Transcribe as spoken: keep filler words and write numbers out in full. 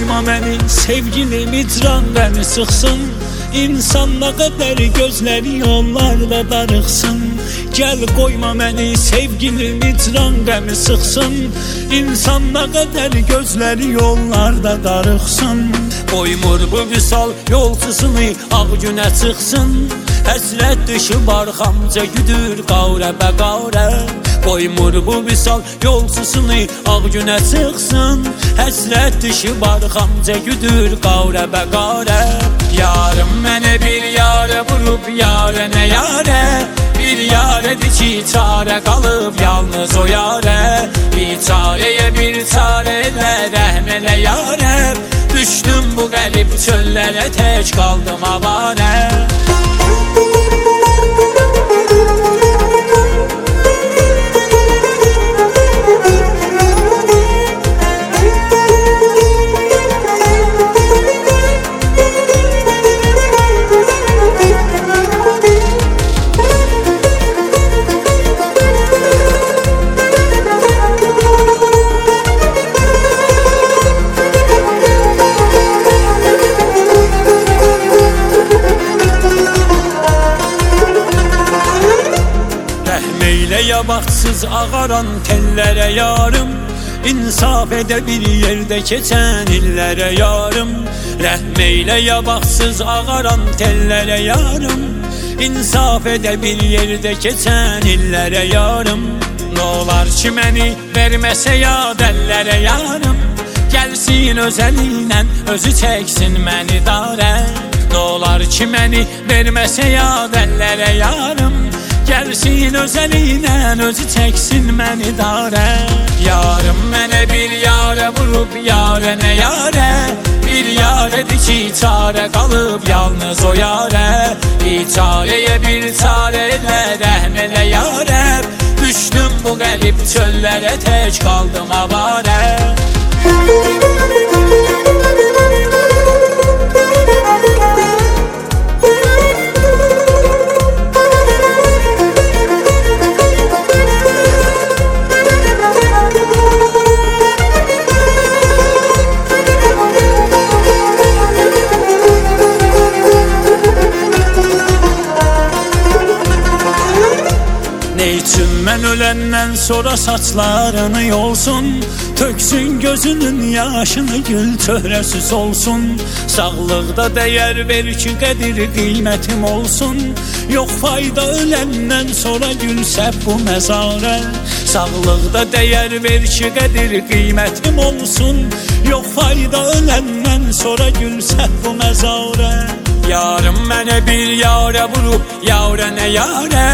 Qoyma məni sevgilim icran qəmi sıxsın. İnsan nə qədər gözləri yollarda darıxsın. Gəl qoyma məni sevgilim icran qəmi sıxsın. İnsan nə qədər gözləri yollarda darıxsın. Qoymur bu vüsal yolçusunu ağ günə çıxsın. Həsrət dışı barxamca güdür qavrə bəqarə. Qoymur bu vüsal yolçusunu ağ günə çıxsın. Həsrət dışı barxamca güdür qavrə bəqarə. Yarım mənə bir yarə vurub yarə nə yarə. Bir yarədir ki çarə qalıb yalnız o yarə. Bir çarəyə bir çarə elə rəhm elə yarə. Düşdüm bu qəlib çöllərə tək qaldım avarə. Ya baxsız ağaran tellərə yarım. İnsaf edə bir yerdə keçən illərə yarım. Rəhm eylə ya baxsız ağaran tellərə yarım. İnsaf edə bir yerdə keçən illərə yarım. Nolar ki məni verməsə yad əllərə yarım. Gəlsin öz əlinlə özü çəksin məni darə. Nolar ki məni verməsə yad əllərə yarım. Gəlsin öz əlinə özü çəksin məni darə. Yarım mənə bir yarə vurub yarə nə yarə. Bir yarədir ki çarə qalıb yalnız o yarə. Bir çarəyə bir çarə elə rəhm elə yarə. Düşdüm bu qəlib çöllərə tək qaldım avarə. Neyçün mən öləndən sonra saçlarını yolsun. Töksün gözünün yaşını gül çöhrəsiz olsun. Sağlıqda dəyər ver ki qədir qiymətim olsun. Yox fayda öləndən sonra gülsə bu məzarə. Sağlıqda dəyər ver ki qədir qiymətim olsun. Yox fayda öləndən sonra gülsə bu məzarə. Yarım mənə bir yarə vurub yarə nə yarə.